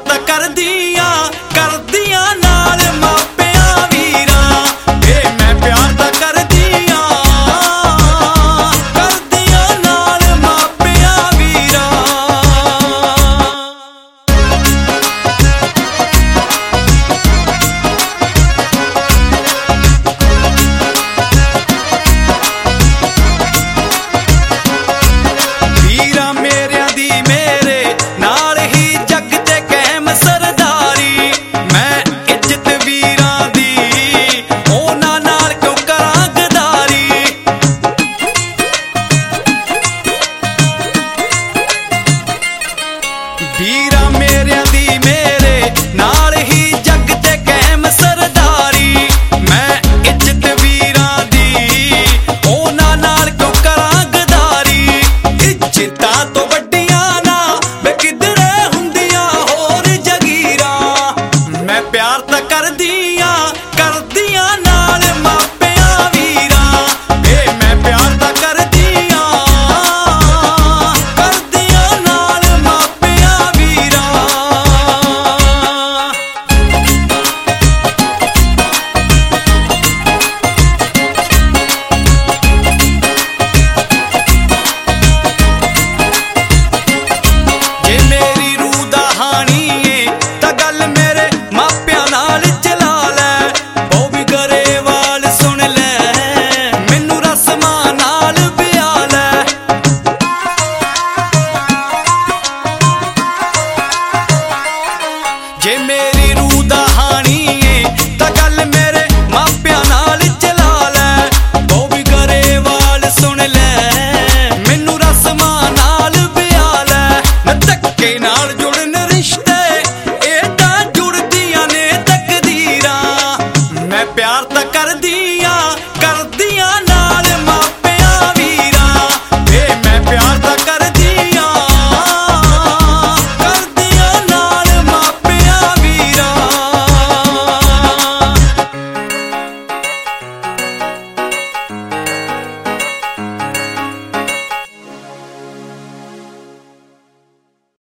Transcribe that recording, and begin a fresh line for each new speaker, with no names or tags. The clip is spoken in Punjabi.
ਤਾਂ ਕਰਦੀਆਂ ਨਾਲ ਮਾਪਿਆਂ ਵੀਰਾਂ। ਮੈਂ ਪਿਆਰ ਤਾਂ ਕਰਦੀਆਂ ਨਾਲ ਮਾਪਿਆਂ ਵੀਰਾਂ। ਵੀਰਾਂ ਮੇਰਿਆਂ ਦੀ ਮੇਰੇ ਨਾਲ ਹੀ ਜੱਗ ਤੇ ਕਾਇਮ ਸਰਦਾਰੀ। ਮੈਂ ਇੱਜ਼ਤ ਵੀਰਾਂ ਦੀ ਉਹਨਾਂ ਨਾਲ ਕਿਉਂ ਕਰਾਂ ਗਦਾਰੀ। ਵੀਰਾਂ ਮੇਰਿਆਂ ਦੀ ਮੇਰੇ ਨਾਲ ਹੀ ਜੱਗ ਤੇ ਕਾਇਮ ਸਰਦਾਰੀ। ਮੈਂ ਇੱਜ਼ਤ ਵੀਰਾਂ ਦੀ ਉਹਨਾਂ ਨਾਲ ਕਿਉਂ ਕਰਾਂ ਗਦਾਰੀ। ਇੱਜ਼ਤਾਂ ਤੋਂ ਵੱਡੀਆਂ ਨਾ ਵੇ ਕਿਧਰੇ ਹੁੰਦੀਆਂ ਹੋਰ ਜਗੀਰਾਂ। ਮੈਂ ਪਿਆਰ ਤਾਂ ਕਰਦੀਆਂ ਨਾਲ ਮਾਪਿਆਂ ਵੀਰਾਂ। ਮੈਂ ਪਿਆਰ ਤਾਂ ਕਰਦੀਆਂ ਨਾਲ ਮਾਪਿਆਂ ਵੀਰਾਂ। ਜੇ ਮੇਰੀ ਰੂਹ ਦਾ ਹਾਣੀ ਏ ਤਾਂ ਗੱਲ ਮੇਰੇ ਮਾਪਿਆਂ ਨਾਲ ਚਲਾ ਲੈ। ਉਹ ਵੀ ਗਰੇਵਾਲ ਸੁਣ ਲੈ ਮੈਨੂੰ ਰਸਮਾਂ ਨਾਲ ਵਿਆਹ ਲੈ। ਜੇ